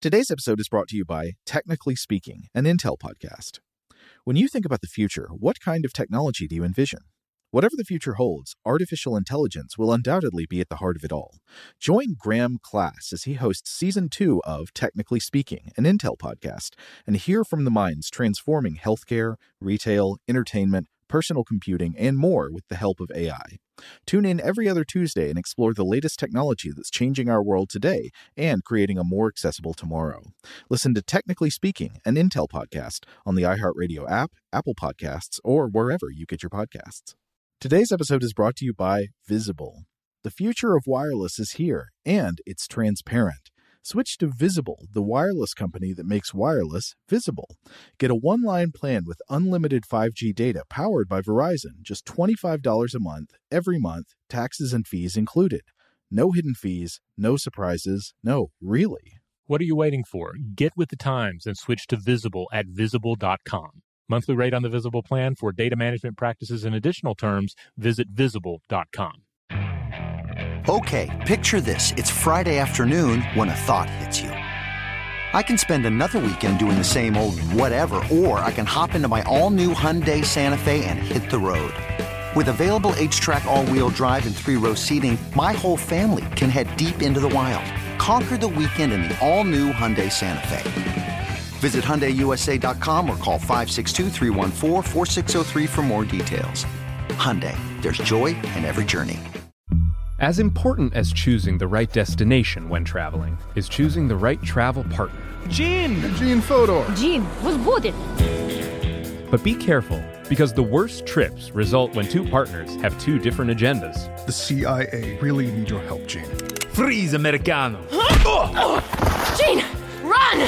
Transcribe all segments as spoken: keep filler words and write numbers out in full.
Today's episode is brought to you by Technically Speaking, an Intel podcast. When you think about the future, what kind of technology do you envision? Whatever the future holds, artificial intelligence will undoubtedly be at the heart of it all. Join Graham Class as he hosts Season two of Technically Speaking, an Intel podcast, and hear from the minds transforming healthcare, retail, entertainment, personal computing, and more with the help of A I. Tune in every other Tuesday and explore the latest technology that's changing our world today and creating a more accessible tomorrow. Listen to Technically Speaking, an Intel podcast on the iHeartRadio app, Apple Podcasts, or wherever you get your podcasts. Today's episode is brought to you by Visible. The future of wireless is here, and it's transparent. Switch to Visible, the wireless company that makes wireless visible. Get a one-line plan with unlimited five G data powered by Verizon, just twenty-five dollars a month, every month, taxes and fees included. No hidden fees, no surprises, no, really. What are you waiting for? Get with the times and switch to Visible at visible dot com. Monthly rate on the Visible plan for data management practices and additional terms, visit visible dot com. Okay, picture this. It's Friday afternoon when a thought hits you. I can spend another weekend doing the same old whatever, or I can hop into my all-new Hyundai Santa Fe and hit the road. With available H-Track all-wheel drive and three-row seating, my whole family can head deep into the wild. Conquer the weekend in the all-new Hyundai Santa Fe. Visit Hyundai U S A dot com or call five six two, three one four, four six zero three for more details. Hyundai, there's joy in every journey. As important as choosing the right destination when traveling is choosing the right travel partner. Gene! Gene Fodor! Gene, was будет? But be careful, because the worst trips result when two partners have two different agendas. The C I A really need your help, Gene. Freeze, Americano! Gene, run!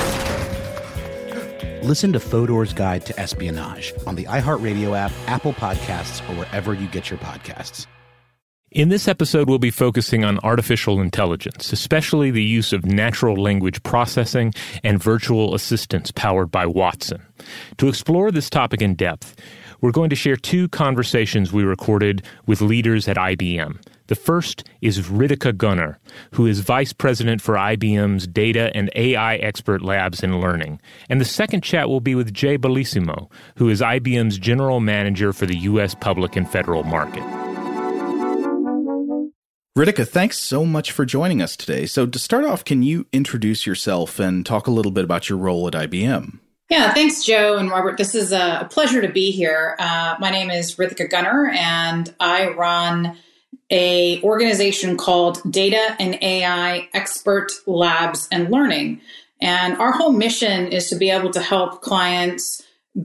Listen to Fodor's Guide to Espionage on the iHeartRadio app, Apple Podcasts, or wherever you get your podcasts. In this episode, we'll be focusing on artificial intelligence, especially the use of natural language processing and virtual assistants powered by Watson. To explore this topic in depth, we're going to share two conversations we recorded with leaders at I B M. The first is Ritika Gunnar, who is Vice President for I B M's Data and A I Expert Labs and Learning. And the second chat will be with Jay Bellissimo, who is I B M's General Manager for the U S Public and Federal Market. Ritika, thanks so much for joining us today. So to start off, can you introduce yourself and talk a little bit about your role at I B M? Yeah, thanks, Joe and Robert. This is a pleasure to be here. Uh, my name is Ritika Gunnar, and I run a organization called Data and A I Expert Labs and Learning. And our whole mission is to be able to help clients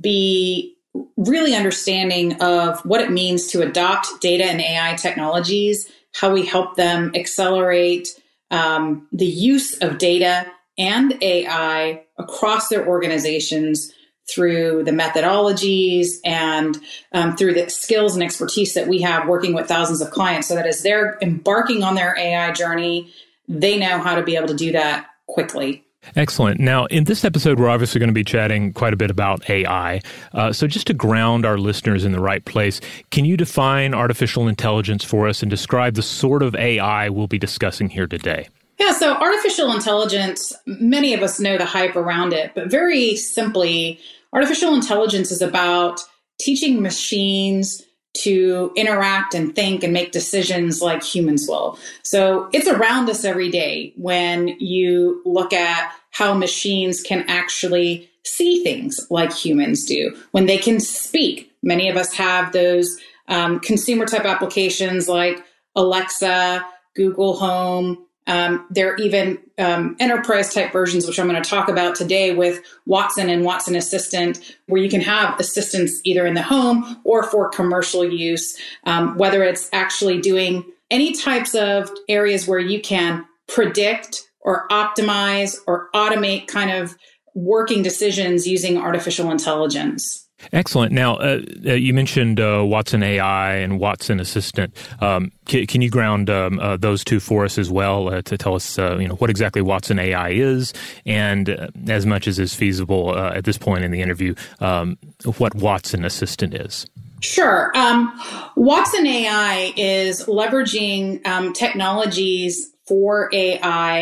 be really understanding of what it means to adopt data and A I technologies, how we help them accelerate um, the use of data and A I across their organizations through the methodologies and um, through the skills and expertise that we have working with thousands of clients, so that as they're embarking on their A I journey, they know how to be able to do that quickly. Excellent. Now, in this episode, we're obviously going to be chatting quite a bit about A I. Uh, so just to ground our listeners in the right place, can you define artificial intelligence for us and describe the sort of A I we'll be discussing here today? Yeah, so artificial intelligence, many of us know the hype around it, but very simply, artificial intelligence is about teaching machines to interact and think and make decisions like humans will. So it's around us every day when you look at how machines can actually see things like humans do, when they can speak. Many of us have those um, consumer type applications like Alexa, Google Home. Um, there are even um, enterprise type versions, which I'm going to talk about today with Watson and Watson Assistant, where you can have assistants either in the home or for commercial use, um, whether it's actually doing any types of areas where you can predict or optimize or automate kind of working decisions using artificial intelligence. Excellent. Now, uh, uh, you mentioned uh, Watson A I and Watson Assistant. Um, can, can you ground um, uh, those two for us as well uh, to tell us, uh, you know, what exactly Watson A I is, and uh, as much as is feasible uh, at this point in the interview, um, what Watson Assistant is? Sure. Um, Watson A I is leveraging um, technologies for A I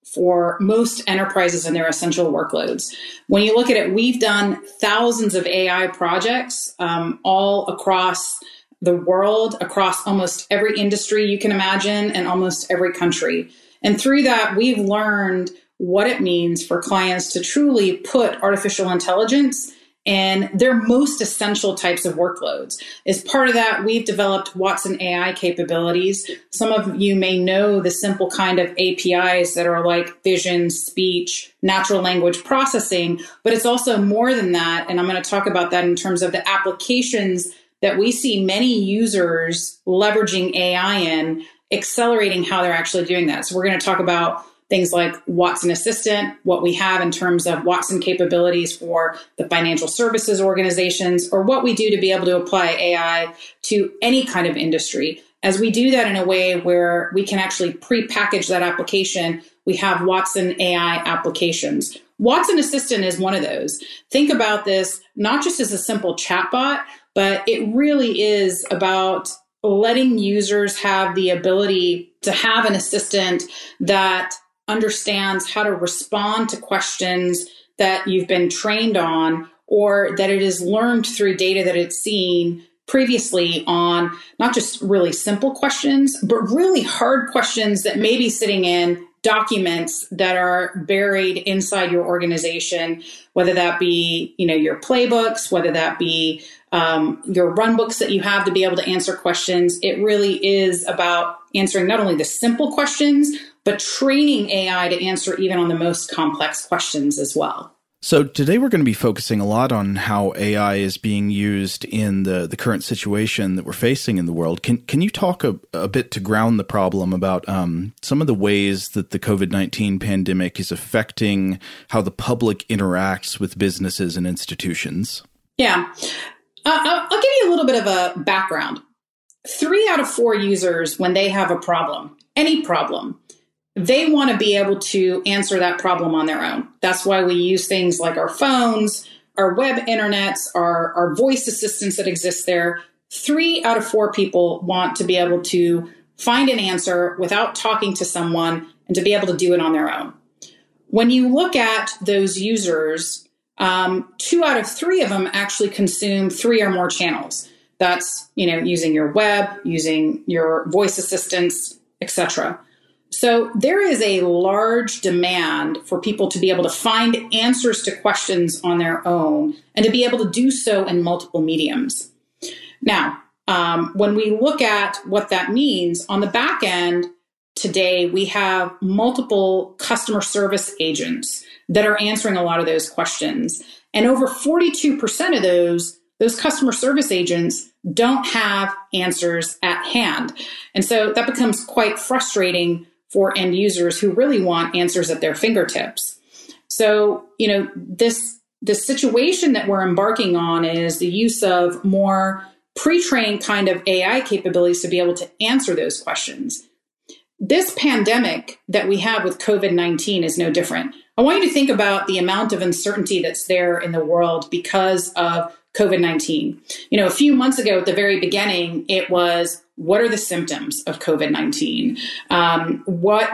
for most enterprises and their essential workloads. When you look at it, we've done thousands of A I projects um, all across the world, across almost every industry you can imagine and almost every country. And through that, we've learned what it means for clients to truly put artificial intelligence in their most essential types of workloads. As part of that, we've developed Watson A I capabilities. Some of you may know the simple kind of A P Is that are like vision, speech, natural language processing, but it's also more than that. And I'm going to talk about that in terms of the applications that we see many users leveraging A I in, accelerating how they're actually doing that. So we're going to talk about things like Watson Assistant, what we have in terms of Watson capabilities for the financial services organizations, or what we do to be able to apply A I to any kind of industry. As we do that in a way where we can actually pre-package that application, we have Watson A I applications. Watson Assistant is one of those. Think about this not just as a simple chatbot, but it really is about letting users have the ability to have an assistant that understands how to respond to questions that you've been trained on, or that it has learned through data that it's seen previously on not just really simple questions, but really hard questions that may be sitting in documents that are buried inside your organization, whether that be, you know, your playbooks, whether that be um, your run books that you have to be able to answer questions. It really is about answering not only the simple questions, but training A I to answer even on the most complex questions as well. So today we're going to be focusing a lot on how A I is being used in the, the current situation that we're facing in the world. Can can you talk a, a bit to ground the problem about um, some of the ways that the COVID nineteen pandemic is affecting how the public interacts with businesses and institutions? Yeah. Uh, I'll, I'll give you a little bit of a background. Three out of four users, when they have a problem, any problem, they want to be able to answer that problem on their own. That's why we use things like our phones, our web internets, our, our voice assistants that exist there. Three out of four people want to be able to find an answer without talking to someone and to be able to do it on their own. When you look at those users, um, two out of three of them actually consume three or more channels. That's, you know, using your web, using your voice assistants, et cetera. So there is a large demand for people to be able to find answers to questions on their own and to be able to do so in multiple mediums. Now, um, when we look at what that means on the back end, today we have multiple customer service agents that are answering a lot of those questions. And over forty-two percent of those, those customer service agents don't have answers at hand. And so that becomes quite frustrating for end users who really want answers at their fingertips. So, you know, this, this situation that we're embarking on is the use of more pre-trained kind of A I capabilities to be able to answer those questions. This pandemic that we have with COVID nineteen is no different. I want you to think about the amount of uncertainty that's there in the world because of COVID nineteen. You know, a few months ago at the very beginning, it was, what are the symptoms of COVID nineteen? Um, what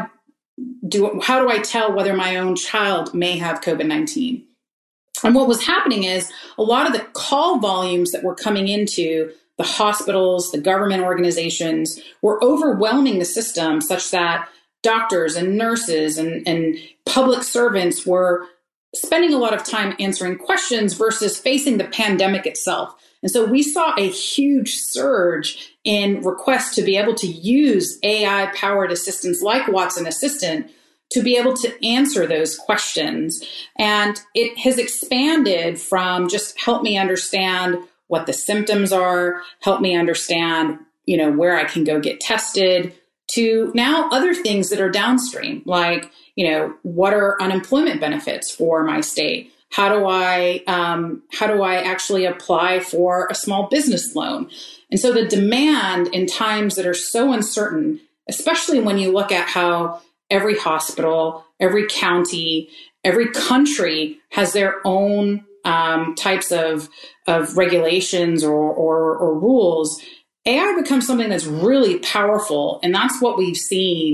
do, how do I tell whether my own child may have COVID nineteen? And what was happening is a lot of the call volumes that were coming into the hospitals, the government organizations, were overwhelming the system such that doctors and nurses and, and public servants were spending a lot of time answering questions versus facing the pandemic itself. And so we saw a huge surge in requests to be able to use A I-powered assistants like Watson Assistant to be able to answer those questions. And it has expanded from just help me understand what the symptoms are, help me understand, you know, where I can go get tested, to now other things that are downstream, like, you know, what are unemployment benefits for my state? How do I um, how do I actually apply for a small business loan? And so the demand in times that are so uncertain, especially when you look at how every hospital, every county, every country has their own um, types of, of regulations or, or, or rules, A I becomes something that's really powerful. And that's what we've seen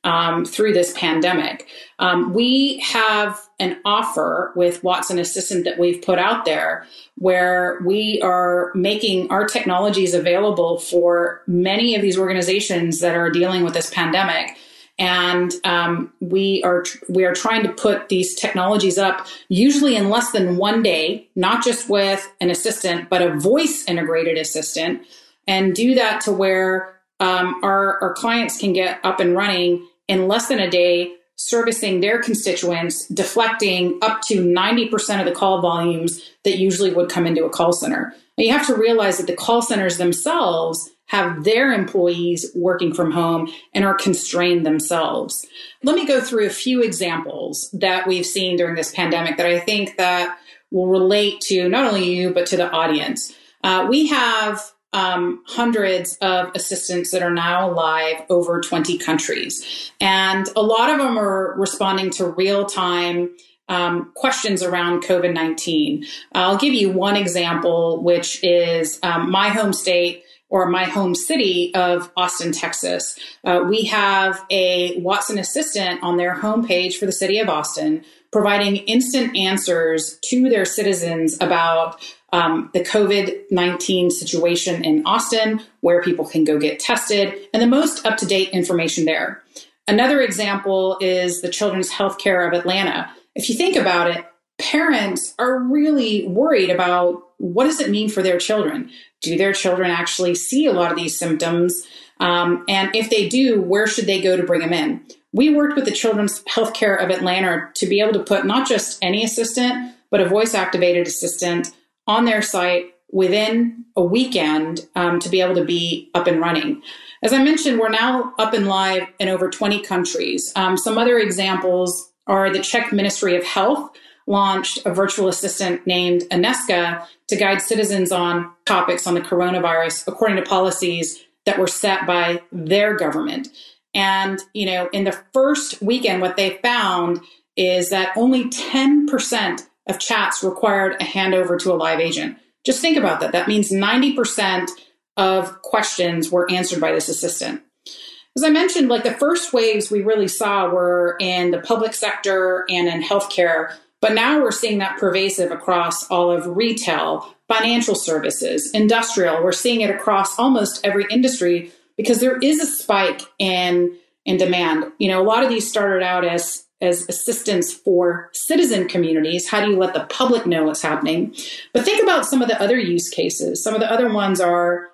um, through this pandemic. Um, we have an offer with Watson Assistant that we've put out there where we are making our technologies available for many of these organizations that are dealing with this pandemic. And um, we are we are trying to put these technologies up usually in less than one day, not just with an assistant, but a voice integrated assistant, and do that to where um, our, our clients can get up and running in less than a day, servicing their constituents, deflecting up to ninety percent of the call volumes that usually would come into a call center. Now, you have to realize that the call centers themselves have their employees working from home and are constrained themselves. Let me go through a few examples that we've seen during this pandemic that I think that will relate to not only you, but to the audience. Uh, we have um, hundreds of assistants that are now live over twenty countries. And a lot of them are responding to real-time Um, questions around COVID nineteen. I'll give you one example, which is um, my home state or my home city of Austin, Texas. Uh, we have a Watson Assistant on their homepage for the city of Austin, providing instant answers to their citizens about um, the COVID nineteen situation in Austin, where people can go get tested, and the most up-to-date information there. Another example is the Children's Healthcare of Atlanta. If you think about it, parents are really worried about what does it mean for their children? Do their children actually see a lot of these symptoms? Um, and if they do, where should they go to bring them in? We worked with the Children's Healthcare of Atlanta to be able to put not just any assistant, but a voice-activated assistant on their site within a weekend um, to be able to be up and running. As I mentioned, we're now up and live in over twenty countries. Um, some other examples are the Czech Ministry of Health launched a virtual assistant named Aneska to guide citizens on topics on the coronavirus according to policies that were set by their government. And, you know, in the first weekend, what they found is that only ten percent of chats required a handover to a live agent. Just think about that. That means ninety percent of questions were answered by this assistant. As I mentioned, like the first waves we really saw were in the public sector and in healthcare, but now we're seeing that pervasive across all of retail, financial services, industrial. We're seeing it across almost every industry because there is a spike in, in demand. You know, a lot of these started out as, as assistance for citizen communities. How do you let the public know what's happening? But think about some of the other use cases. Some of the other ones are,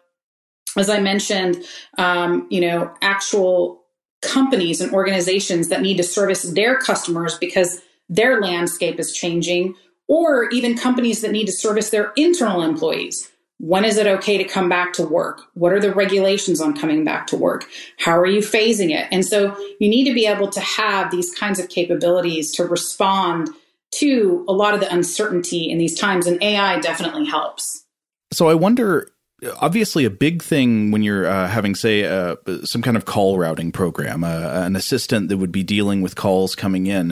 as I mentioned, um, you know, actual companies and organizations that need to service their customers because their landscape is changing, or even companies that need to service their internal employees. When is it okay to come back to work? What are the regulations on coming back to work? How are you phasing it? And so you need to be able to have these kinds of capabilities to respond to a lot of the uncertainty in these times, and A I definitely helps. So I wonder, obviously a big thing when you're uh, having, say, uh, some kind of call routing program, uh, an assistant that would be dealing with calls coming in.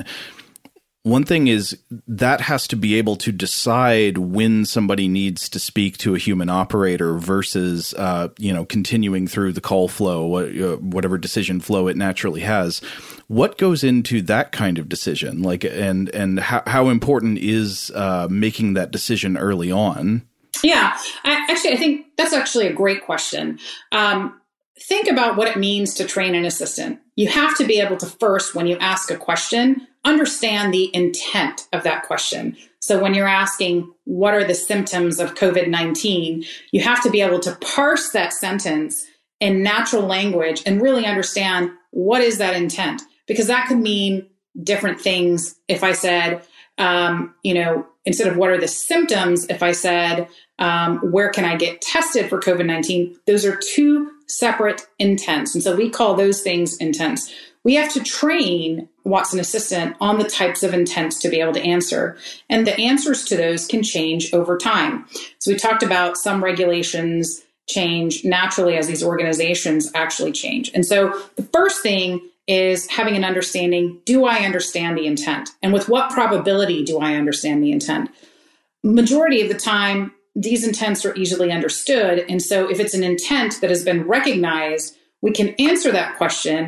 One thing is that has to be able to decide when somebody needs to speak to a human operator versus, uh, you know, continuing through the call flow, uh, whatever decision flow it naturally has. What goes into that kind of decision? Like, and and how, how important is uh, making that decision early on? Yeah, I, actually, I think that's actually a great question. Um, think about what it means to train an assistant. You have to be able to first, when you ask a question, understand the intent of that question. So when you're asking, what are the symptoms of COVID nineteen, you have to be able to parse that sentence in natural language and really understand what is that intent, because that could mean different things. If I said, um, you know, instead of what are the symptoms, if I said, um, where can I get tested for COVID nineteen, those are two separate intents. And so we call those things intents. We have to train Watson Assistant on the types of intents to be able to answer. And the answers to those can change over time. So we talked about some regulations change naturally as these organizations actually change. And so the first thing is having an understanding, do I understand the intent? And with what probability do I understand the intent? Majority of the time, these intents are easily understood. And so if it's an intent that has been recognized, we can answer that question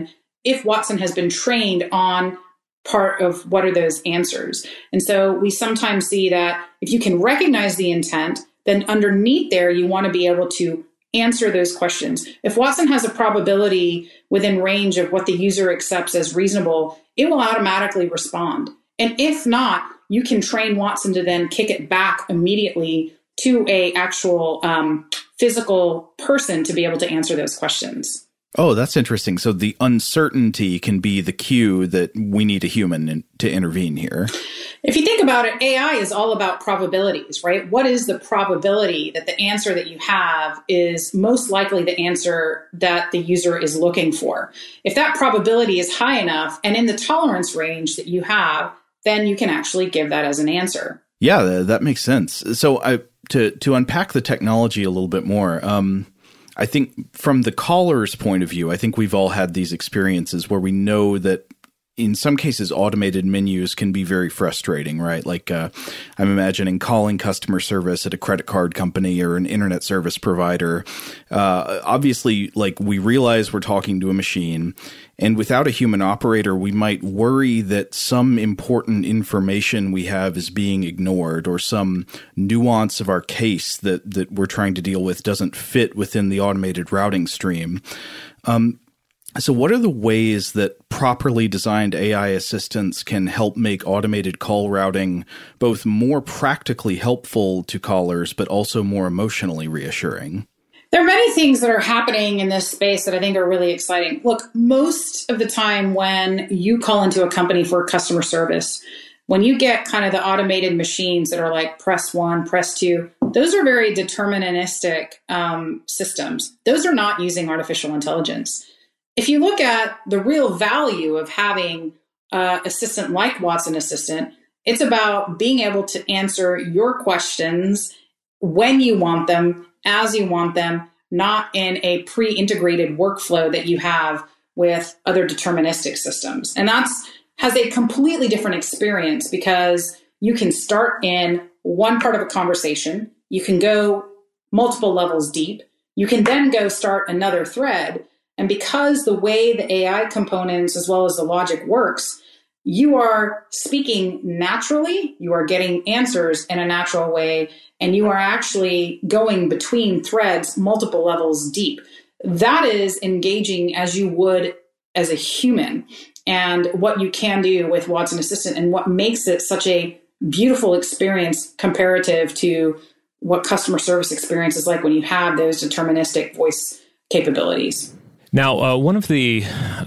if Watson has been trained on part of what are those answers. And so we sometimes see that if you can recognize the intent, then underneath there, you want to be able to answer those questions. If Watson has a probability within range of what the user accepts as reasonable, it will automatically respond. And if not, you can train Watson to then kick it back immediately to a actual um, physical person to be able to answer those questions. Oh, that's interesting. So the uncertainty can be the cue that we need a human in, to intervene here. If you think about it, A I is all about probabilities, right? What is the probability that the answer that you have is most likely the answer that the user is looking for? If that probability is high enough and in the tolerance range that you have, then you can actually give that as an answer. Yeah, that makes sense. So I, to, to unpack the technology a little bit more, um, I think from the caller's point of view, I think we've all had these experiences where we know that in some cases, automated menus can be very frustrating, right? Like uh, I'm imagining calling customer service at a credit card company or an internet service provider. Uh, obviously, like we realize we're talking to a machine, and without a human operator, we might worry that some important information we have is being ignored, or some nuance of our case that that we're trying to deal with doesn't fit within the automated routing stream. Um, So what are the ways that properly designed A I assistants can help make automated call routing both more practically helpful to callers, but also more emotionally reassuring? There are many things that are happening in this space that I think are really exciting. Look, most of the time when you call into a company for customer service, when you get kind of the automated machines that are like press one, press two, those are very deterministic um, systems. Those are not using artificial intelligence. If you look at the real value of having an assistant like Watson Assistant, it's about being able to answer your questions when you want them, as you want them, not in a pre-integrated workflow that you have with other deterministic systems. And that's has a completely different experience because you can start in one part of a conversation, you can go multiple levels deep, you can then go start another thread. And because the way the A I components as well as the logic works, you are speaking naturally, you are getting answers in a natural way, and you are actually going between threads multiple levels deep. That is engaging as you would as a human, and what you can do with Watson Assistant and what makes it such a beautiful experience comparative to what customer service experience is like when you have those deterministic voice capabilities. Now, uh, one of the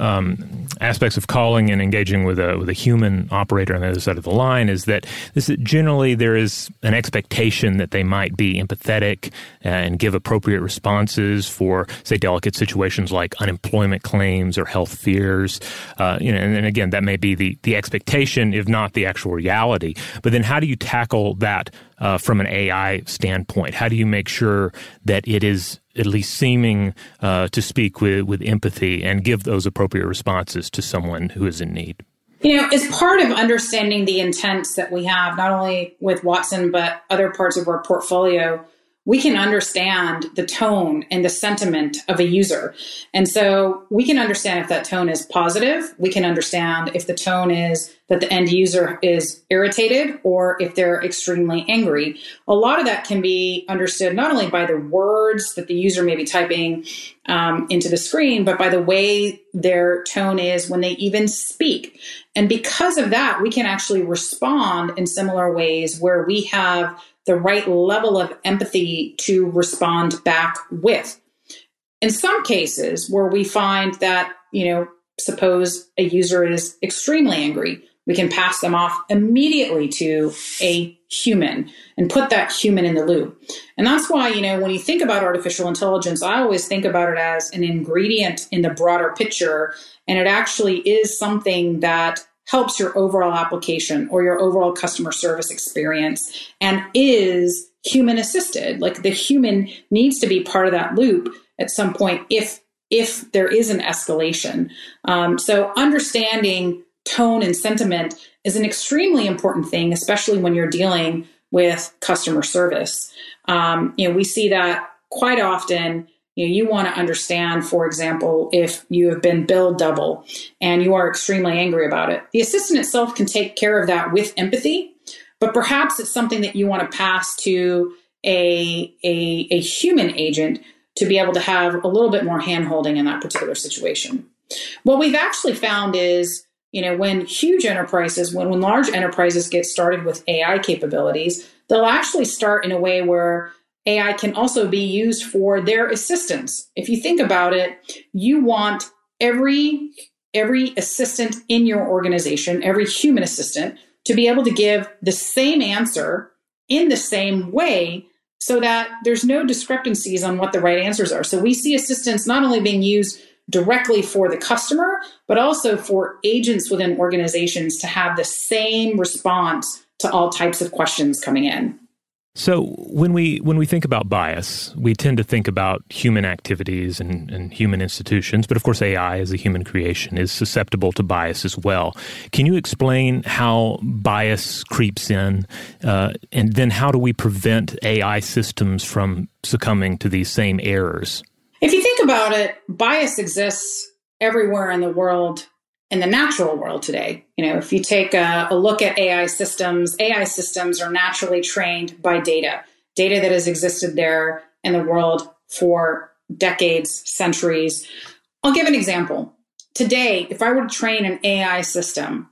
um, aspects of calling and engaging with a with a human operator on the other side of the line is that this is generally there is an expectation that they might be empathetic and give appropriate responses for, say, delicate situations like unemployment claims or health fears. Uh, you know, and, and again, that may be the the expectation, if not the actual reality. But then, how do you tackle that uh, from an A I standpoint? How do you make sure that it is at least seeming uh, to speak with, with empathy and give those appropriate responses to someone who is in need? You know, as part of understanding the intents that we have, not only with Watson, but other parts of our portfolio, we can understand the tone and the sentiment of a user. And so we can understand if that tone is positive. We can understand if the tone is that the end user is irritated or if they're extremely angry. A lot of that can be understood not only by the words that the user may be typing um, into the screen, but by the way their tone is when they even speak. And because of that, we can actually respond in similar ways where we have the right level of empathy to respond back with. In some cases where we find that, you know, suppose a user is extremely angry, we can pass them off immediately to a human and put that human in the loop. And that's why, you know, when you think about artificial intelligence, I always think about it as an ingredient in the broader picture. And it actually is something that helps your overall application or your overall customer service experience and is human assisted. Like the human needs to be part of that loop at some point if if there is an escalation. Um, so understanding tone and sentiment is an extremely important thing, especially when you're dealing with customer service. Um, you know, we see that quite often You know, you want to understand, for example, if you have been billed double and you are extremely angry about it. The assistant itself can take care of that with empathy, but perhaps it's something that you want to pass to a, a, a human agent to be able to have a little bit more hand-holding in that particular situation. What we've actually found is, you know, when huge enterprises, when, when large enterprises get started with A I capabilities, they'll actually start in a way where A I can also be used for their assistants. If you think about it, you want every, every assistant in your organization, every human assistant, to be able to give the same answer in the same way so that there's no discrepancies on what the right answers are. So we see assistants not only being used directly for the customer, but also for agents within organizations to have the same response to all types of questions coming in. So when we when we think about bias, we tend to think about human activities and, and human institutions, but of course A I as a human creation is susceptible to bias as well. Can you explain how bias creeps in, uh, and then how do we prevent A I systems from succumbing to these same errors? If you think about it, bias exists everywhere in the world, in the natural world today. You know, if you take a, a look at A I systems, A I systems are naturally trained by data, data that has existed there in the world for decades, centuries. I'll give an example. Today, if I were to train an A I system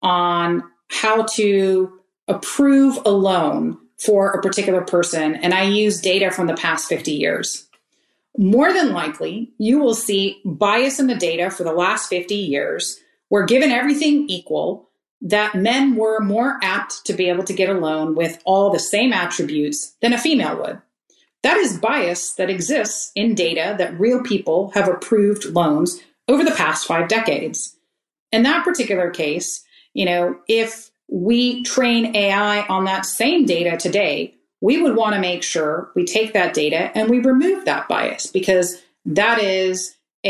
on how to approve a loan for a particular person, and I use data from the past fifty years, more than likely, you will see bias in the data for the last fifty years, where given everything equal, that men were more apt to be able to get a loan with all the same attributes than a female would. That is bias that exists in data that real people have approved loans over the past five decades. In that particular case, you know, if we train A I on that same data today, we would want to make sure we take that data and we remove that bias, because that is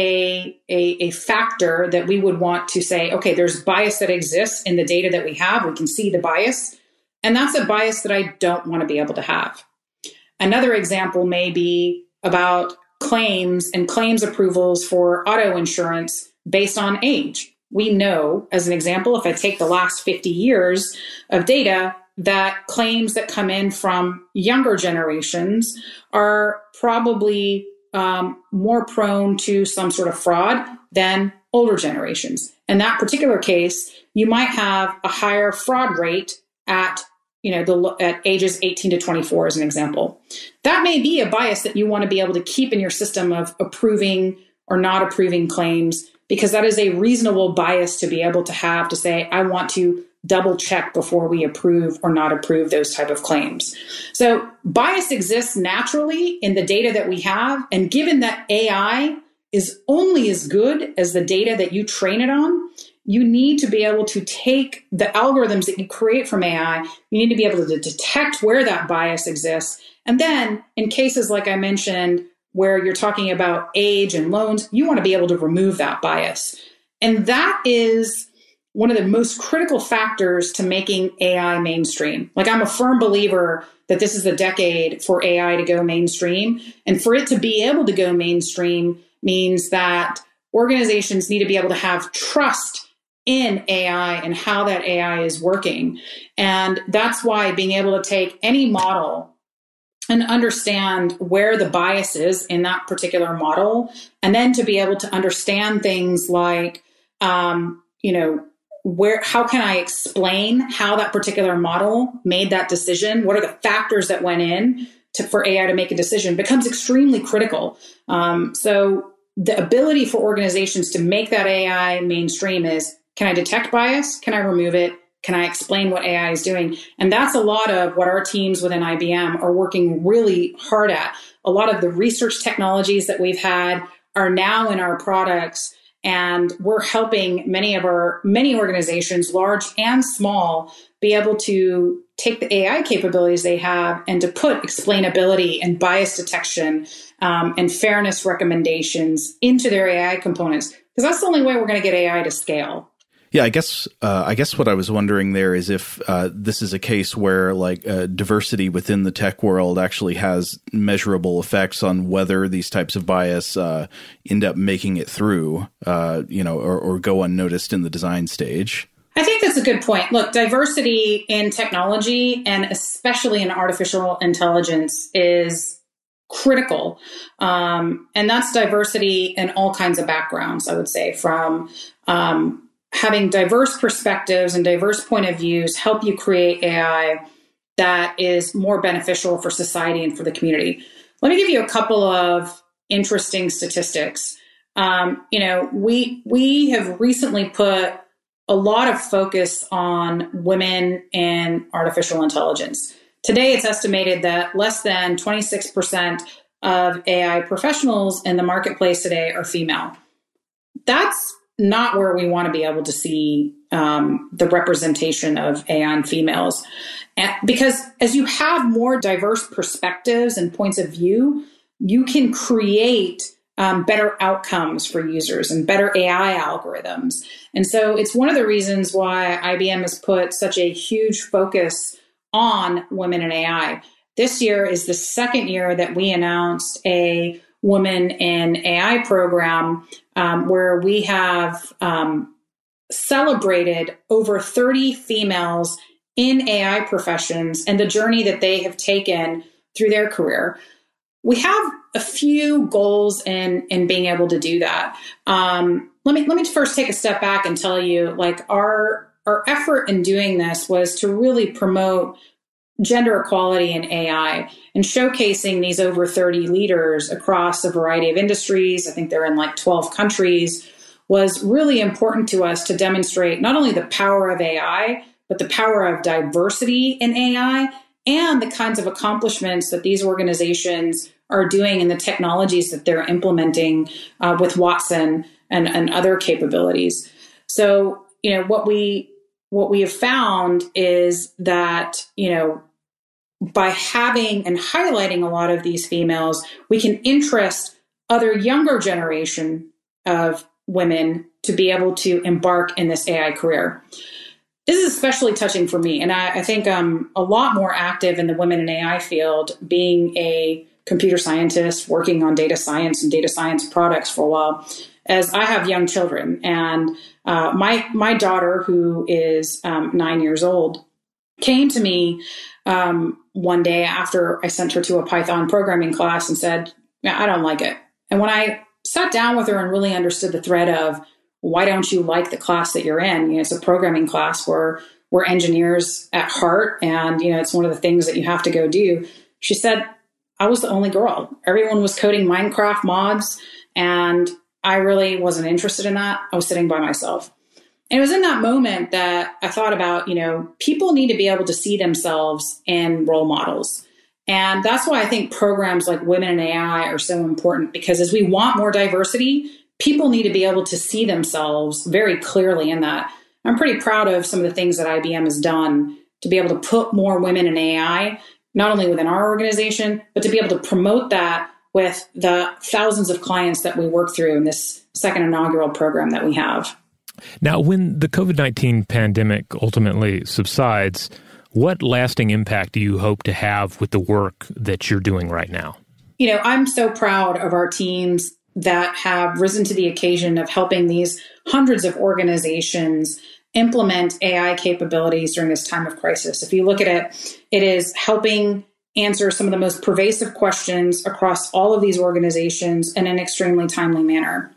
a, a, a factor that we would want to say, okay, there's bias that exists in the data that we have. We can see the bias, and that's a bias that I don't want to be able to have. Another example may be about claims and claims approvals for auto insurance based on age. We know, as an example, if I take the last fifty years of data, that claims that come in from younger generations are probably um, more prone to some sort of fraud than older generations. In that particular case, you might have a higher fraud rate at, you know, the at ages eighteen to twenty-four, as an example. That may be a bias that you want to be able to keep in your system of approving or not approving claims, because that is a reasonable bias to be able to have to say, I want to double check before we approve or not approve those type of claims. So bias exists naturally in the data that we have. And given that A I is only as good as the data that you train it on, you need to be able to take the algorithms that you create from A I, you need to be able to detect where that bias exists. And then in cases like I mentioned, where you're talking about age and loans, you want to be able to remove that bias. And that is one of the most critical factors to making A I mainstream. Like, I'm a firm believer that this is the decade for A I to go mainstream. And for it to be able to go mainstream means that organizations need to be able to have trust in A I and how that A I is working. And that's why being able to take any model and understand where the bias is in that particular model, and then to be able to understand things like, um, you know, where, how can I explain how that particular model made that decision? What are the factors that went in to, for A I to make a decision becomes extremely critical. Um, so the ability for organizations to make that A I mainstream is, can I detect bias? Can I remove it? Can I explain what A I is doing? And that's a lot of what our teams within I B M are working really hard at. A lot of the research technologies that we've had are now in our products, and we're helping many of our, many organizations, large and small, be able to take the A I capabilities they have and to put explainability and bias detection um, and fairness recommendations into their A I components, because that's the only way we're going to get A I to scale. Yeah, I guess uh, I guess what I was wondering there is if uh, this is a case where like uh, diversity within the tech world actually has measurable effects on whether these types of bias uh, end up making it through, uh, you know, or, or go unnoticed in the design stage. I think that's a good point. Look, diversity in technology and especially in artificial intelligence is critical. Um, and that's diversity in all kinds of backgrounds, I would say, from um, having diverse perspectives and diverse point of views help you create A I that is more beneficial for society and for the community. Let me give you a couple of interesting statistics. Um, you know, we we have recently put a lot of focus on women in artificial intelligence. Today, it's estimated that less than twenty-six percent of A I professionals in the marketplace today are female. That's not where we want to be able to see um, the representation of A I and females. And because as you have more diverse perspectives and points of view, you can create um, better outcomes for users and better A I algorithms. And so it's one of the reasons why I B M has put such a huge focus on women in A I. This year is the second year that we announced a Women in A I program um, where we have um, celebrated over thirty females in A I professions and the journey that they have taken through their career. We have a few goals in, in being able to do that. Um, let me let me first take a step back and tell you, like our our effort in doing this was to really promote gender equality in A I and showcasing these over thirty leaders across a variety of industries. I think they're in like twelve countries, was really important to us to demonstrate not only the power of A I, but the power of diversity in A I and the kinds of accomplishments that these organizations are doing and the technologies that they're implementing uh, with Watson and, and other capabilities. So, you know, what we what we have found is that, you know, by having and highlighting a lot of these females, we can interest other younger generation of women to be able to embark in this A I career. This is especially touching for me. And I, I think I'm a lot more active in the women in A I field, being a computer scientist, working on data science and data science products for a while, as I have young children. And uh, my my daughter, who is um, nine years old, came to me um, one day after I sent her to a Python programming class and said, yeah, I don't like it. And when I sat down with her and really understood the thread of, why don't you like the class that you're in? You know, it's a programming class where we're engineers at heart. And, you know, it's one of the things that you have to go do. She said, I was the only girl. Everyone was coding Minecraft mods. And I really wasn't interested in that. I was sitting by myself. And it was in that moment that I thought about, you know, people need to be able to see themselves in role models. And that's why I think programs like Women in A I are so important, because as we want more diversity, people need to be able to see themselves very clearly in that. I'm pretty proud of some of the things that I B M has done to be able to put more women in A I, not only within our organization, but to be able to promote that with the thousands of clients that we work through in this second inaugural program that we have. Now, when the COVID nineteen pandemic ultimately subsides, what lasting impact do you hope to have with the work that you're doing right now? You know, I'm so proud of our teams that have risen to the occasion of helping these hundreds of organizations implement A I capabilities during this time of crisis. If you look at it, it is helping answer some of the most pervasive questions across all of these organizations in an extremely timely manner.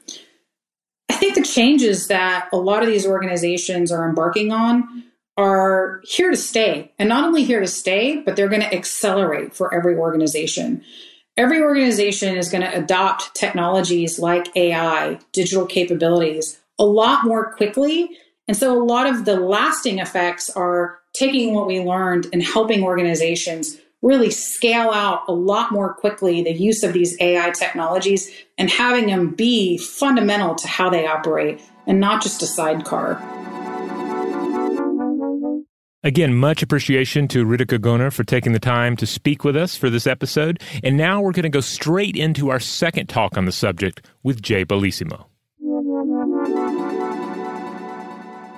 I think the changes that a lot of these organizations are embarking on are here to stay. And not only here to stay, but they're going to accelerate for every organization. Every organization is going to adopt technologies like A I, digital capabilities, a lot more quickly. And so a lot of the lasting effects are taking what we learned and helping organizations really scale out a lot more quickly the use of these A I technologies and having them be fundamental to how they operate and not just a sidecar. Again, much appreciation to Ritika Goner for taking the time to speak with us for this episode. And now we're going to go straight into our second talk on the subject with Jay Bellissimo.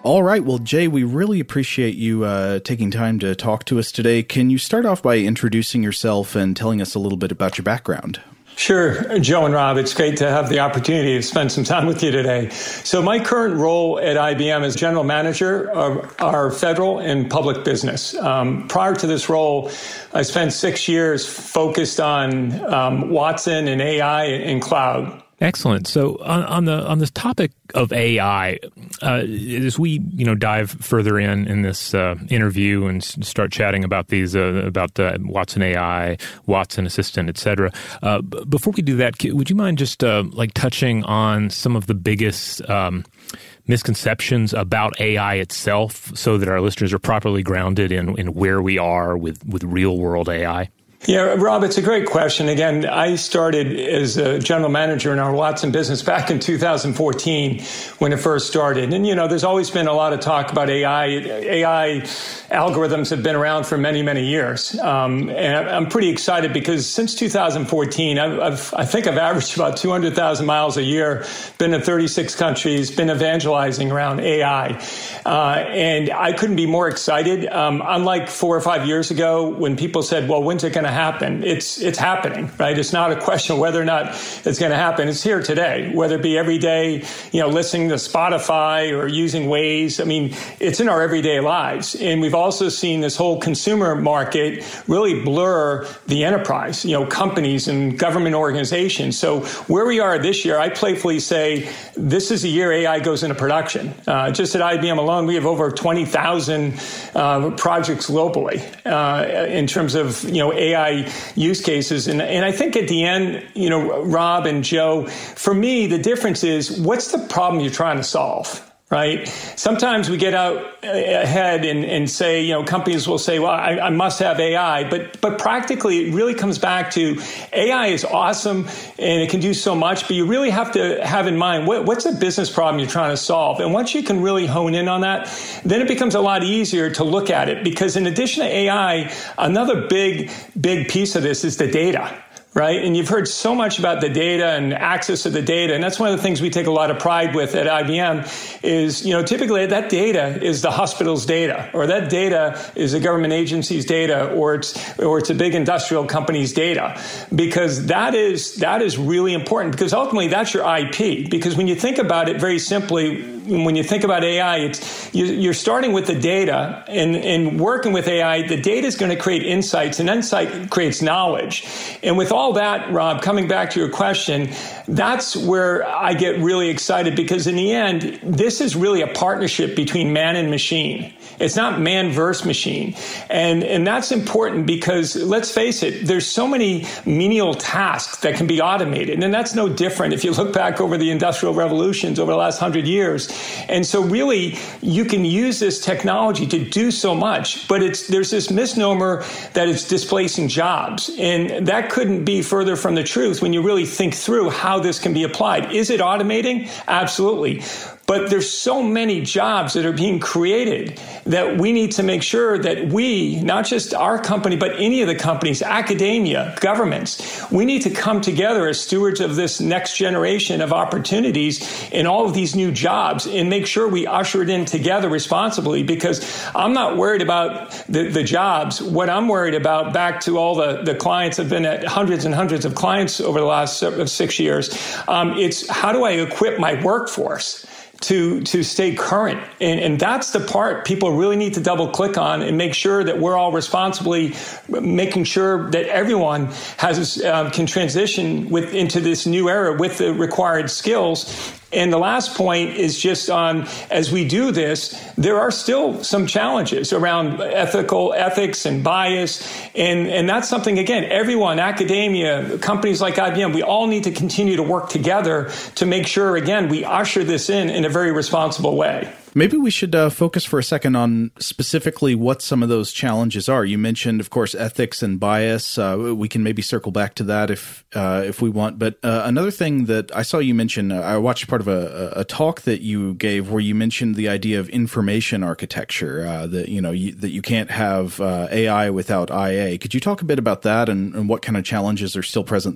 All right. Well, Jay, we really appreciate you uh, taking time to talk to us today. Can you start off by introducing yourself and telling us a little bit about your background? Sure, Joe and Rob, it's great to have the opportunity to spend some time with you today. So my current role at I B M is general manager of our federal and public business. Um, prior to this role, I spent six years focused on um, Watson and A I and cloud. Excellent. So on, on the on this topic of A I, uh, as we you know dive further in in this uh, interview and s- start chatting about these uh, about uh, Watson A I, Watson Assistant, et cetera. Uh, b- before we do that, would you mind just uh, like touching on some of the biggest um, misconceptions about A I itself, so that our listeners are properly grounded in in where we are with with real world A I? Yeah, Rob, it's a great question. Again, I started as a general manager in our Watson business back in two thousand fourteen when it first started. And, you know, there's always been a lot of talk about A I. A I algorithms have been around for many, many years. Um, and I'm pretty excited because since two thousand fourteen, I've, I've, I think I've averaged about two hundred thousand miles a year, been in thirty-six countries, been evangelizing around A I. Uh, and I couldn't be more excited. Um, unlike four or five years ago when people said, well, when's it going to happen? It's it's happening, right? It's not a question of whether or not it's going to happen. It's here today, whether it be every day, you know, listening to Spotify or using Waze. I mean, it's in our everyday lives. And we've also seen this whole consumer market really blur the enterprise, you know, companies and government organizations. So where we are this year, I playfully say this is the year A I goes into production. Uh, just at I B M alone, we have over twenty thousand uh, projects globally uh, in terms of, you know, A I use cases. And, and I think at the end, you know, Rob and Joe, for me, the difference is what's the problem you're trying to solve? Right? Sometimes we get out ahead and, and say, you know, companies will say, well, I, I must have A I. But but practically, it really comes back to A I is awesome and it can do so much. But you really have to have in mind what, what's the business problem you're trying to solve. And once you can really hone in on that, then it becomes a lot easier to look at it. Because in addition to A I, another big, big piece of this is the data. Right. And you've heard so much about the data and access to the data. And that's one of the things we take a lot of pride with at I B M is, you know, typically that data is the hospital's data, or that data is a government agency's data, or it's or it's a big industrial company's data, because that is that is really important, because ultimately that's your I P. Because when you think about it very simply, when you think about A I, it's you're starting with the data and, and working with A I. The data is going to create insights, and insight creates knowledge. And with all that, Rob, coming back to your question, that's where I get really excited, because in the end, this is really a partnership between man and machine. It's not man versus machine. And, and that's important because, let's face it, there's so many menial tasks that can be automated. And that's no different if you look back over the industrial revolutions over the last hundred years. And so really, you can use this technology to do so much, but it's there's this misnomer that it's displacing jobs. And that couldn't be further from the truth when you really think through how this can be applied. Is it automating? Absolutely. But there's so many jobs that are being created that we need to make sure that we, not just our company, but any of the companies, academia, governments, we need to come together as stewards of this next generation of opportunities in all of these new jobs and make sure we usher it in together responsibly, because I'm not worried about the, the jobs. What I'm worried about, back to all the, the clients, I've been at hundreds and hundreds of clients over the last six years, um, it's how do I equip my workforce to to stay current? And, and that's the part people really need to double click on and make sure that we're all responsibly making sure that everyone has uh, can transition with into this new era with the required skills. And the last point is just on, as we do this, there are still some challenges around ethical ethics and bias. And, and that's something, again, everyone, academia, companies like I B M, we all need to continue to work together to make sure, again, we usher this in in a very responsible way. Maybe we should uh, focus for a second on specifically what some of those challenges are. You mentioned, of course, ethics and bias. Uh, we can maybe circle back to that if uh, if we want. But uh, another thing that I saw you mention, uh, I watched part of a, a talk that you gave where you mentioned the idea of information architecture, uh, that you know you, that you can't have uh, A I without I A. Could you talk a bit about that and, and what kind of challenges are still present there?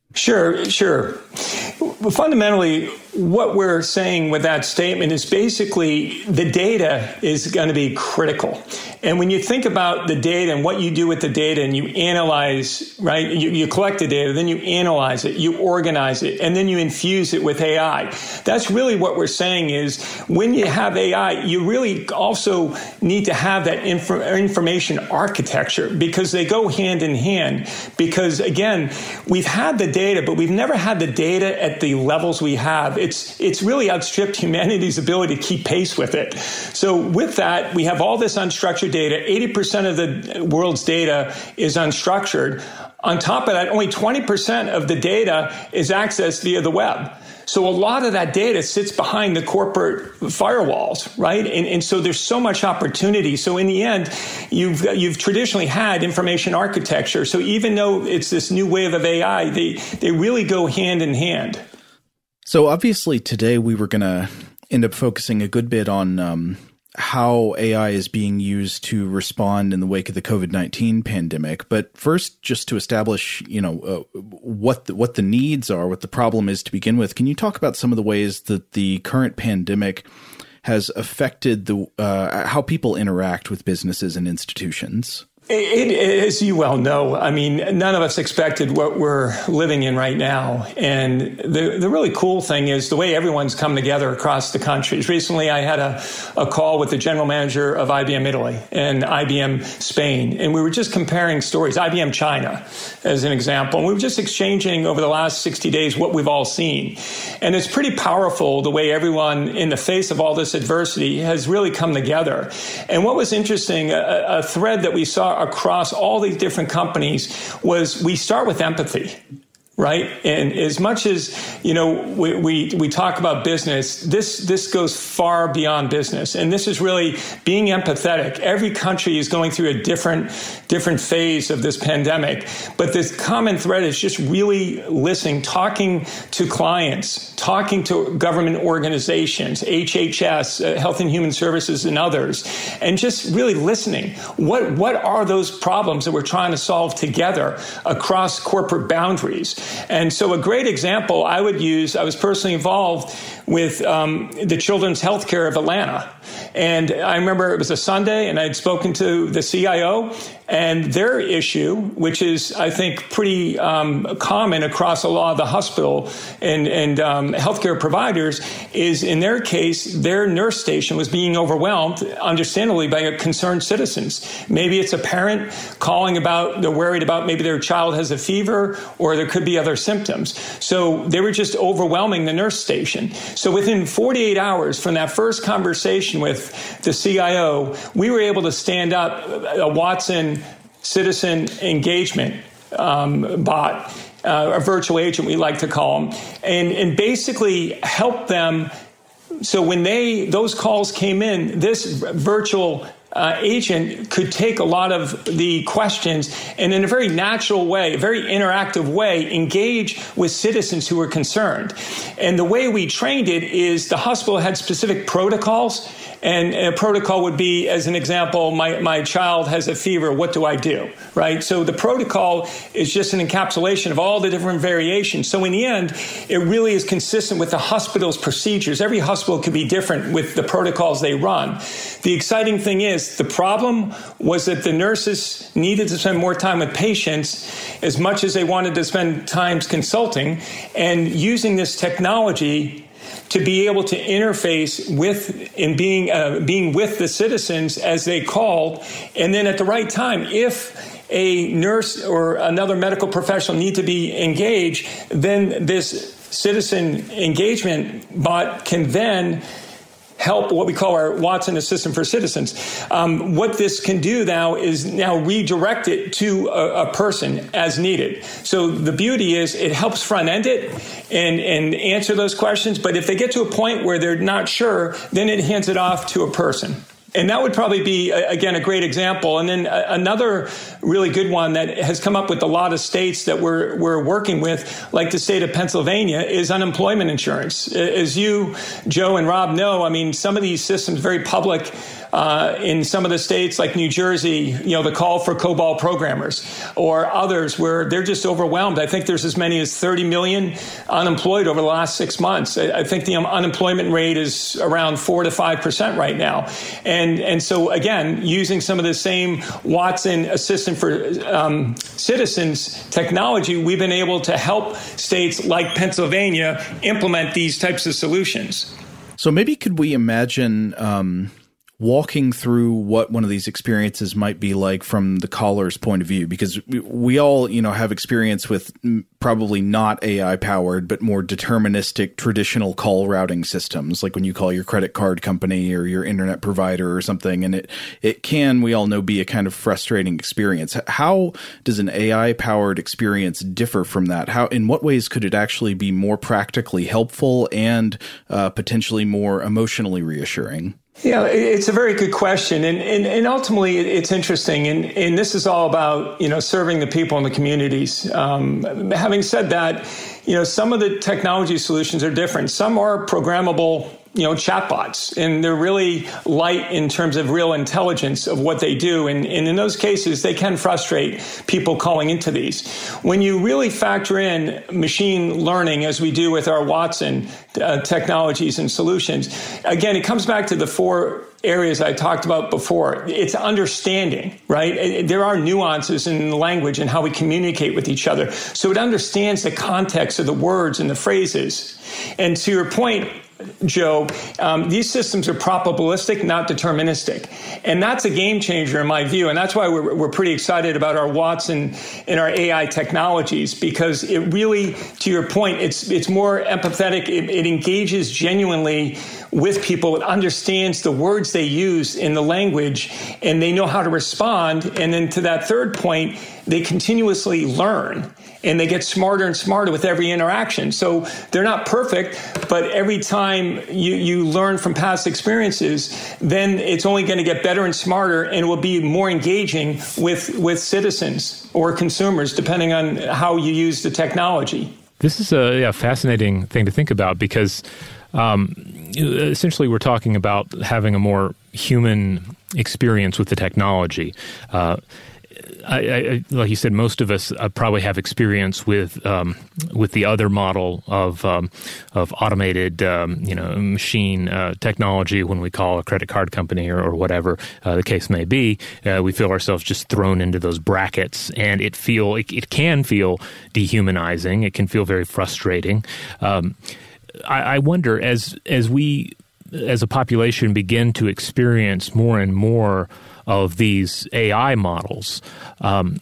Sure, sure. Fundamentally, what we're saying with that statement is basically the data is going to be critical. And when you think about the data and what you do with the data and you analyze, right, you, you collect the data, then you analyze it, you organize it, and then you infuse it with A I. That's really what we're saying is when you have A I, you really also need to have that inf- information architecture because they go hand in hand. Because again, we've had the data, but we've never had the data at the levels we have. It's it's really outstripped humanity's ability to keep pace with it. So with that, we have all this unstructured data. eighty percent of the world's data is unstructured. On top of that, only twenty percent of the data is accessed via the web. So a lot of that data sits behind the corporate firewalls, right? And, and so there's so much opportunity. So in the end, you've you've traditionally had information architecture. So even though it's this new wave of A I, they, they really go hand in hand. So obviously today we were going to end up focusing a good bit on um, how A I is being used to respond in the wake of the COVID nineteen pandemic. But first, just to establish, you know, uh, what the, what the needs are, what the problem is to begin with, can you talk about some of the ways that the current pandemic has affected the uh, how people interact with businesses and institutions? It, it, as you well know, I mean, none of us expected what we're living in right now. And the, the really cool thing is the way everyone's come together across the countries. Recently, I had a, a call with the general manager of I B M Italy and I B M Spain. And we were just comparing stories, I B M China, as an example. And we were just exchanging over the last sixty days what we've all seen. And it's pretty powerful the way everyone, in the face of all this adversity, has really come together. And what was interesting, a, a thread that we saw across all these different companies was we start with empathy, right? And as much as, you know, we, we, we talk about business, this, this goes far beyond business. And this is really being empathetic. Every country is going through a different, different phase of this pandemic. But this common thread is just really listening, talking to clients, talking to government organizations, H H S, uh, Health and Human Services, and others, and just really listening. What, what are those problems that we're trying to solve together across corporate boundaries? And so a great example I would use, I was personally involved with um, the Children's Healthcare of Atlanta. And I remember it was a Sunday, and I'd spoken to the C I O, and their issue, which is, I think, pretty um, common across a lot of the hospital and, and um, healthcare providers, is in their case, their nurse station was being overwhelmed, understandably, by concerned citizens. Maybe it's a parent calling about, they're worried about maybe their child has a fever, or there could be other symptoms. So they were just overwhelming the nurse station. So within forty-eight hours from that first conversation with the C I O, we were able to stand up a Watson citizen engagement um, bot, uh, a virtual agent we like to call them, and, and basically help them. So when they those calls came in, this virtual Uh, agent could take a lot of the questions and in a very natural way, a very interactive way, engage with citizens who were concerned. And the way we trained it is the hospital had specific protocols. And a protocol would be, as an example, my, my child has a fever, what do I do, right? So the protocol is just an encapsulation of all the different variations. So in the end, it really is consistent with the hospital's procedures. Every hospital could be different with the protocols they run. The exciting thing is the problem was that the nurses needed to spend more time with patients as much as they wanted to spend time consulting, and using this technology to be able to interface with and being uh, being with the citizens as they called, and then at the right time, if a nurse or another medical professional need to be engaged, then this citizen engagement bot can then help what we call our Watson Assistant for Citizens. Um, what this can do now is now redirect it to a, a person as needed. So the beauty is it helps front end it and, and answer those questions. But if they get to a point where they're not sure, then it hands it off to a person. And that would probably be, again, a great example. And then another really good one that has come up with a lot of states that we're we're working with, like the state of Pennsylvania, is unemployment insurance. As you, Joe, and Rob know, I mean, some of these systems, very public uh, in some of the states like New Jersey, you know, the call for COBOL programmers, or others where they're just overwhelmed. I think there's as many as thirty million unemployed over the last six months. I, I think the um, unemployment rate is around four to five percent right now. And, and so, again, using some of the same Watson Assistant for um, Citizens technology, we've been able to help states like Pennsylvania implement these types of solutions. So maybe could we imagine um, walking through what one of these experiences might be like from the caller's point of view? Because we, we all, you know, have experience with probably not A I powered, but more deterministic traditional call routing systems, like when you call your credit card company or your internet provider or something. And it, it can, we all know, be a kind of frustrating experience. How does an A I powered experience differ from that? How, in what ways could it actually be more practically helpful and uh, potentially more emotionally reassuring? Yeah, it's a very good question. And, and, and ultimately, it's interesting. And, and this is all about, you know, serving the people in the communities. Um, having said that, you know, some of the technology solutions are different. Some are programmable, you know, chatbots, and they're really light in terms of real intelligence of what they do. And, and in those cases, they can frustrate people calling into these. When you really factor in machine learning, as we do with our Watson uh, technologies and solutions, again, it comes back to the four areas I talked about before. It's understanding, right? There are nuances in the language and how we communicate with each other. So it understands the context of the words and the phrases. And to your point, Joe, um, these systems are probabilistic, not deterministic. And that's a game changer in my view. And that's why we're, we're pretty excited about our Watson and our A I technologies, because it really, to your point, it's it's more empathetic. It, it engages genuinely with people. It understands the words they use in the language, and they know how to respond. And then to that third point, they continuously learn. And they get smarter and smarter with every interaction. So they're not perfect, but every time you, you learn from past experiences, then it's only going to get better and smarter, and it will be more engaging with, with citizens or consumers, depending on how you use the technology. This is a yeah, fascinating thing to think about, because um, essentially we're talking about having a more human experience with the technology. Uh, I, I, like you said, most of us uh, probably have experience with um, with the other model of um, of automated, um, you know, machine uh, technology. When we call a credit card company or, or whatever uh, the case may be, uh, we feel ourselves just thrown into those brackets, and it feel it, it can feel dehumanizing. It can feel very frustrating. Um, I, I wonder as as we as a population begin to experience more and more of these A I models, um,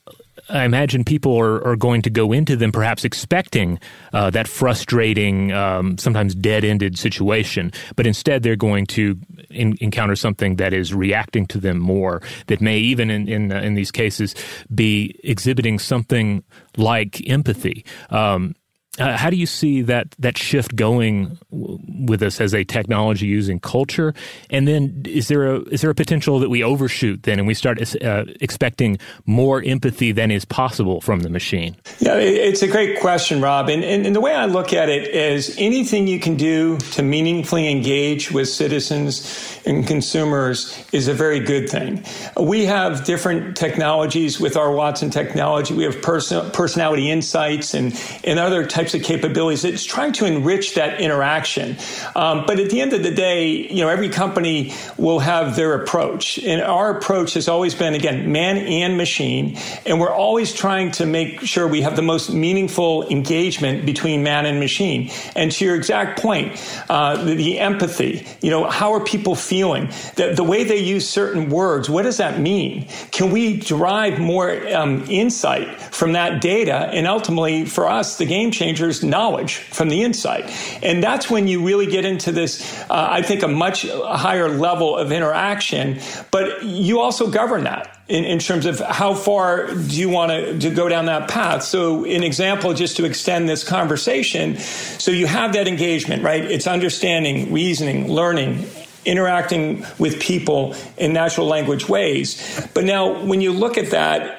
I imagine people are, are going to go into them perhaps expecting uh, that frustrating, um, sometimes dead-ended situation, but instead they're going to in, encounter something that is reacting to them more, that may even in in, uh, in these cases be exhibiting something like empathy. Um, Uh, how do you see that that shift going w- with us as a technology-using culture? And then is there a is there a potential that we overshoot then and we start uh, expecting more empathy than is possible from the machine? Yeah, it's a great question, Rob. And, and, and the way I look at it is anything you can do to meaningfully engage with citizens and consumers is a very good thing. We have different technologies with our Watson technology. We have person, personality insights and, and other types of capabilities. It's trying to enrich that interaction. Um, but at the end of the day, you know, every company will have their approach. And our approach has always been, again, man and machine. And we're always trying to make sure we have the most meaningful engagement between man and machine. And to your exact point, uh, the, the empathy, you know, how are people feeling? The, the way they use certain words, what does that mean? Can we derive more um, insight from that data? And ultimately, for us, the game changer is knowledge from the insight. And that's when you really get into this, uh, I think, a much higher level of interaction. But you also govern that. In, in terms of how far do you want to, to go down that path. So an example, just to extend this conversation, so you have that engagement, right? It's understanding, reasoning, learning, interacting with people in natural language ways. But now when you look at that,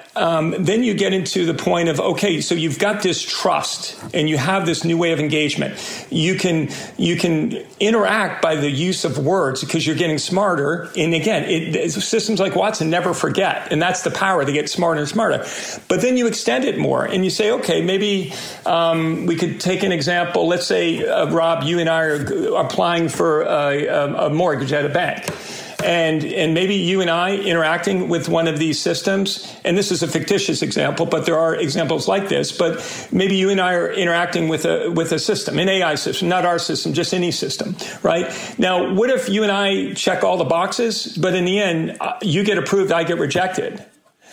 um, then you get into the point of, okay, so you've got this trust and you have this new way of engagement. You can you can interact by the use of words because you're getting smarter. And again, it, systems like Watson never forget. And that's the power. They get smarter and smarter. But then you extend it more and you say, okay, maybe um, we could take an example. Let's say, uh, Rob, you and I are applying for a, a, a mortgage at a bank. And and maybe you and I interacting with one of these systems, and this is a fictitious example, but there are examples like this, but maybe you and I are interacting with a with a system, an A I system, not our system, just any system, right? Now, what if you and I check all the boxes, but in the end, you get approved, I get rejected?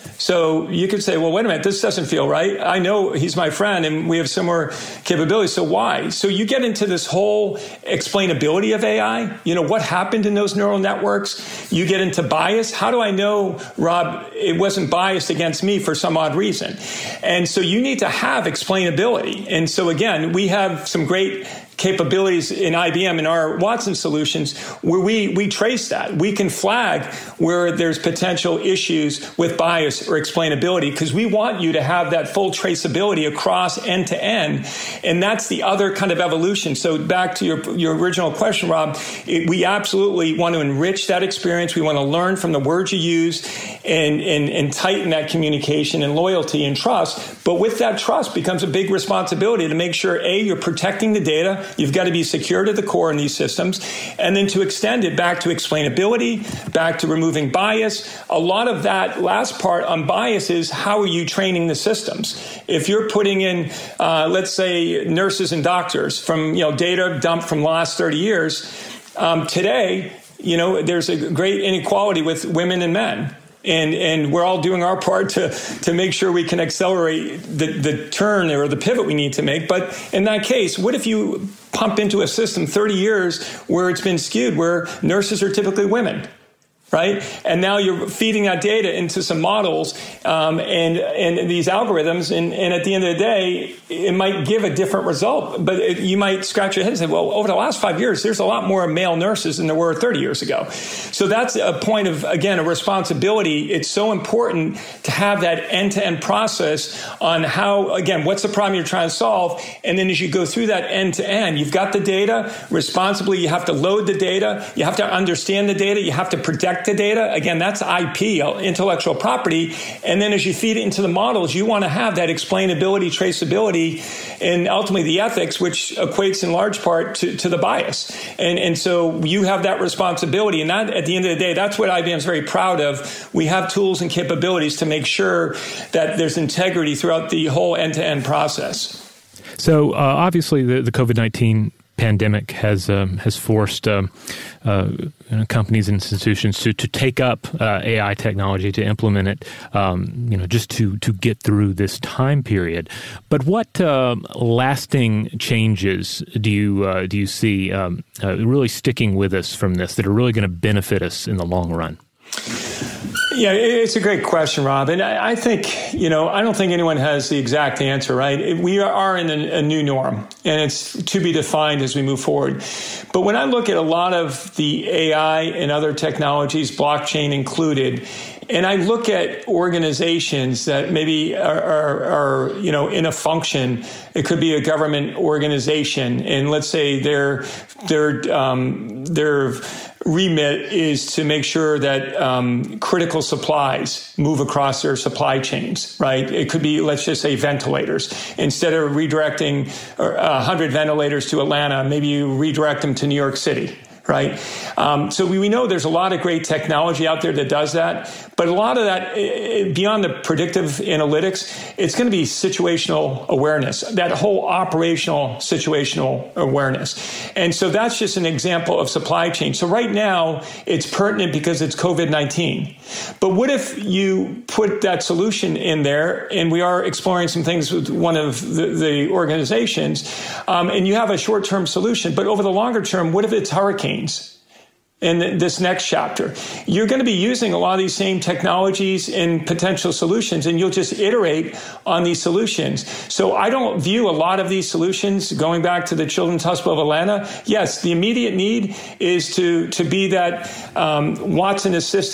So you could say, well, wait a minute, this doesn't feel right. I know he's my friend and we have similar capabilities. So why? So you get into this whole explainability of A I. You know, what happened in those neural networks? You get into bias. How do I know, Rob, it wasn't biased against me for some odd reason? And so you need to have explainability. And so again, we have some great capabilities in I B M in our Watson solutions where we, we trace that. We can flag where there's potential issues with bias or explainability because we want you to have that full traceability across end to end. And that's the other kind of evolution. So back to your, your original question, Rob, it, we absolutely want to enrich that experience. We want to learn from the words you use and, and, and tighten that communication and loyalty and trust. But with that trust becomes a big responsibility to make sure, A, you're protecting the data. You've got to be secure to the core in these systems. And then to extend it back to explainability, back to removing bias. A lot of that last part on bias is how are you training the systems? If you're putting in, uh, let's say, nurses and doctors from, you know, data dumped from the last thirty years, um, today, you know, there's a great inequality with women and men. And and we're all doing our part to to make sure we can accelerate the, the turn or the pivot we need to make. But in that case, what if you pump into a system thirty years where it's been skewed, where nurses are typically women? Right? And now you're feeding that data into some models um, and and these algorithms. And, and at the end of the day, it might give a different result. But it, you might scratch your head and say, well, over the last five years, there's a lot more male nurses than there were thirty years ago. So that's a point of, again, a responsibility. It's so important to have that end-to-end process on how, again, what's the problem you're trying to solve? And then as you go through that end-to-end, you've got the data. Responsibly, you have to load the data. You have to understand the data. You have to protect the data. Again, that's I P, intellectual property. And then as you feed it into the models, you want to have that explainability, traceability, and ultimately the ethics, which equates in large part to, to the bias. And, and so you have that responsibility. And that, at the end of the day, that's what I B M is very proud of. We have tools and capabilities to make sure that there's integrity throughout the whole end-to-end process. So uh, obviously the, the COVID nineteen pandemic has um, has forced um, uh, you know, companies and institutions to to take up uh, A I technology, to implement it, um, you know, just to to get through this time period. But what uh, lasting changes do you uh, do you see um, uh, really sticking with us from this that are really going to benefit us in the long run? Yeah, it's a great question, Rob. And I think, you know, I don't think anyone has the exact answer, right? We are in a new norm, and it's to be defined as we move forward. But when I look at a lot of the A I and other technologies, blockchain included, and I look at organizations that maybe are, are, are, you know, in a function. It could be a government organization, and let's say their their um, their remit is to make sure that um, critical supplies move across their supply chains. Right? It could be, let's just say, ventilators. Instead of redirecting a hundred ventilators to Atlanta, maybe you redirect them to New York City. Right. Um, so we, we know there's a lot of great technology out there that does that. But a lot of that, it, beyond the predictive analytics, it's going to be situational awareness, that whole operational situational awareness. And so that's just an example of supply chain. So right now, it's pertinent because it's COVID nineteen. But what if you put that solution in there, and we are exploring some things with one of the, the organizations, um, and you have a short-term solution, but over the longer term, what if it's hurricanes? In this next chapter, you're going to be using a lot of these same technologies and potential solutions, and you'll just iterate on these solutions. So I don't view a lot of these solutions, going back to the Children's Hospital of Atlanta. Yes, the immediate need is to, to be that um, Watson assistant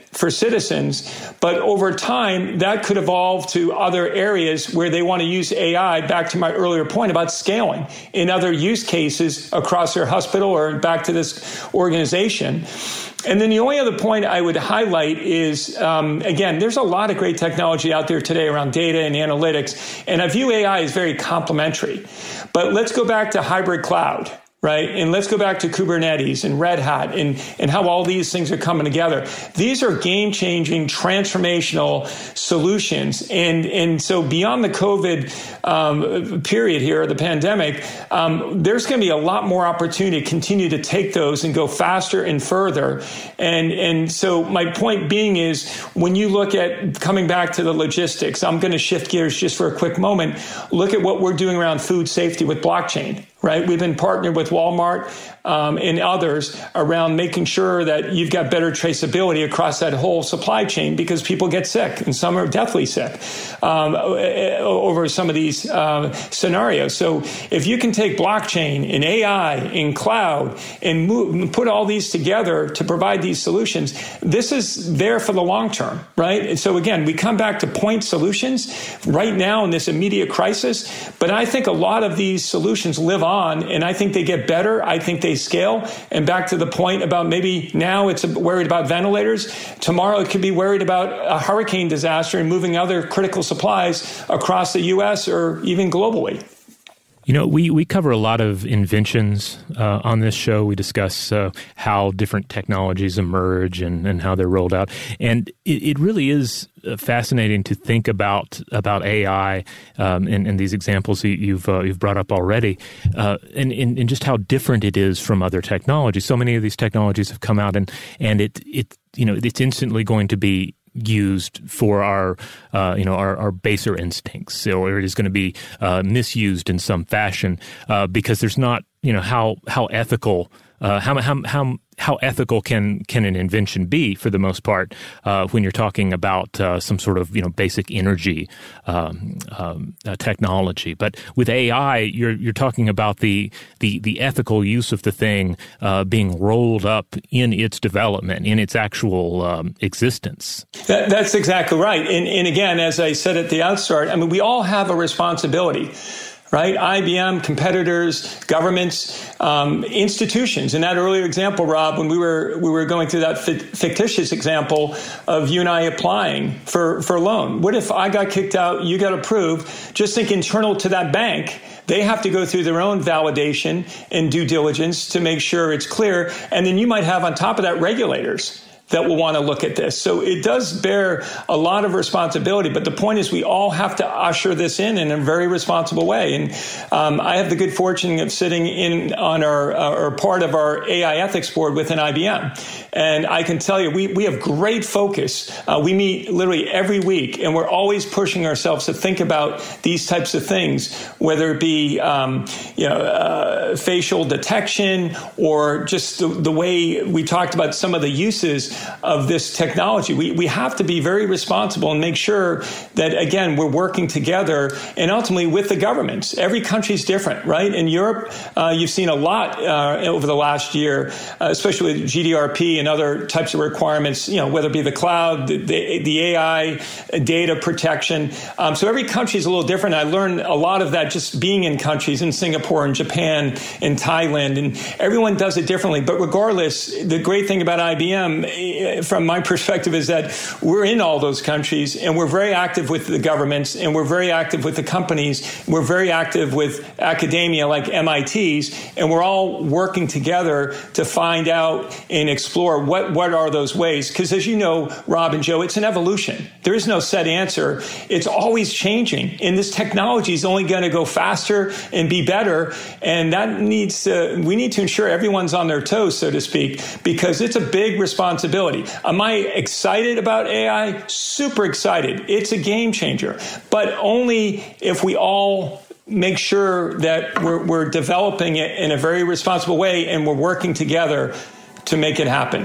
for citizens. But over time, that could evolve to other areas where they want to use A I, back to my earlier point about scaling in other use cases across their hospital or back to this organization. And then the only other point I would highlight is, um, again, there's a lot of great technology out there today around data and analytics, and I view A I as very complementary. But let's go back to hybrid cloud, right? And let's go back to Kubernetes and Red Hat and, and how all these things are coming together. These are game-changing, transformational solutions. And, and so beyond the COVID um, period here, the pandemic, um, there's going to be a lot more opportunity to continue to take those and go faster and further. And, and so my point being is, when you look at coming back to the logistics, I'm going to shift gears just for a quick moment. Look at what we're doing around food safety with blockchain. Right? We've been partnered with Walmart um, and others around making sure that you've got better traceability across that whole supply chain, because people get sick and some are deathly sick um, over some of these uh, scenarios. So if you can take blockchain and A I and cloud and move, put all these together to provide these solutions, this is there for the long term, right? And so again, we come back to point solutions right now in this immediate crisis, but I think a lot of these solutions live on. On, and I think they get better. I think they scale. And back to the point about maybe now it's worried about ventilators. Tomorrow it could be worried about a hurricane disaster and moving other critical supplies across the U S or even globally. You know, we, we cover a lot of inventions uh, on this show. We discuss uh, how different technologies emerge and, and how they're rolled out. And it, it really is fascinating to think about about A I um, and, and these examples you've uh, you've brought up already, uh, and, and, and just how different it is from other technologies. So many of these technologies have come out, and and it it you know it's instantly going to be used for our, uh, you know, our, our baser instincts, or it is going to be uh, misused in some fashion uh, because there's not, you know, how how ethical, uh, how how how how ethical can can an invention be for the most part uh, when you're talking about uh, some sort of, you know, basic energy um, um, uh, technology. But with A I, you're you're talking about the the the ethical use of the thing uh, being rolled up in its development, in its actual um, existence. That, that's exactly right. And, and again, as I said at the outstart, I mean, we all have a responsibility. Right? I B M, competitors, governments, um, institutions. In that earlier example, Rob, when we were we were going through that fictitious example of you and I applying for, for a loan. What if I got kicked out, you got approved? Just think internal to that bank. They have to go through their own validation and due diligence to make sure it's clear. And then you might have on top of that regulators that will want to look at this. So it does bear a lot of responsibility, but the point is we all have to usher this in in a very responsible way. And um, I have the good fortune of sitting in on our, uh, or part of our A I ethics board within I B M. And I can tell you, we, we have great focus. Uh, we meet literally every week, and we're always pushing ourselves to think about these types of things, whether it be um, you know, uh, facial detection or just the, the way we talked about some of the uses of this technology. We we have to be very responsible and make sure that, again, we're working together and ultimately with the governments. Every country's different, right? In Europe, uh, you've seen a lot uh, over the last year, uh, especially with G D R P and other types of requirements, you know, whether it be the cloud, the, the, the A I, data protection. Um, so every country is a little different. I learned a lot of that just being in countries in Singapore and Japan and Thailand, and everyone does it differently. But regardless, the great thing about I B M, from my perspective, is that we're in all those countries and we're very active with the governments and we're very active with the companies. We're very active with academia like M I T's, and we're all working together to find out and explore what, what are those ways. Because as you know, Rob and Joe, it's an evolution. There is no set answer. It's always changing. And this technology is only going to go faster and be better. And that needs to, we need to ensure everyone's on their toes, so to speak, because it's a big responsibility. Am I excited about A I? Super excited. It's a game changer, but only if we all make sure that we're, we're developing it in a very responsible way and we're working together to make it happen.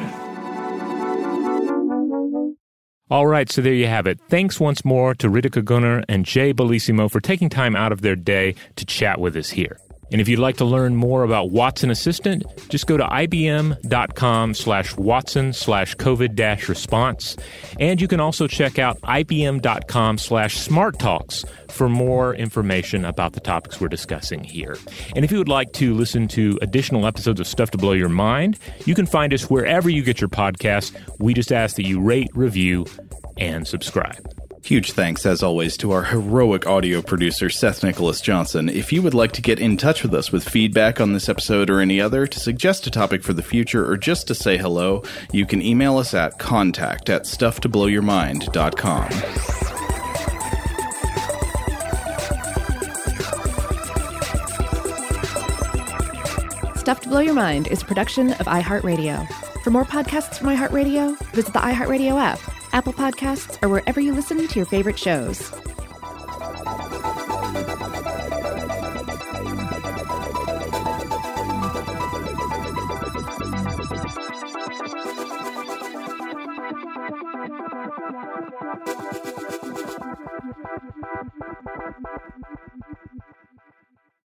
All right, so there you have it. Thanks once more to Ritika Gunnar and Jay Bellissimo for taking time out of their day to chat with us here. And if you'd like to learn more about Watson Assistant, just go to ibm.com slash Watson slash COVID dash response. And you can also check out ibm.com slash Smart Talks for more information about the topics we're discussing here. And if you would like to listen to additional episodes of Stuff to Blow Your Mind, you can find us wherever you get your podcasts. We just ask that you rate, review, and subscribe. Huge thanks, as always, to our heroic audio producer, Seth Nicholas Johnson. If you would like to get in touch with us with feedback on this episode or any other, to suggest a topic for the future, or just to say hello, you can email us at contact at stuff to blow your mind dot com. Stuff to Blow Your Mind is a production of iHeartRadio. For more podcasts from iHeartRadio, visit the iHeartRadio app, Apple Podcasts, or wherever you listen to your favorite shows.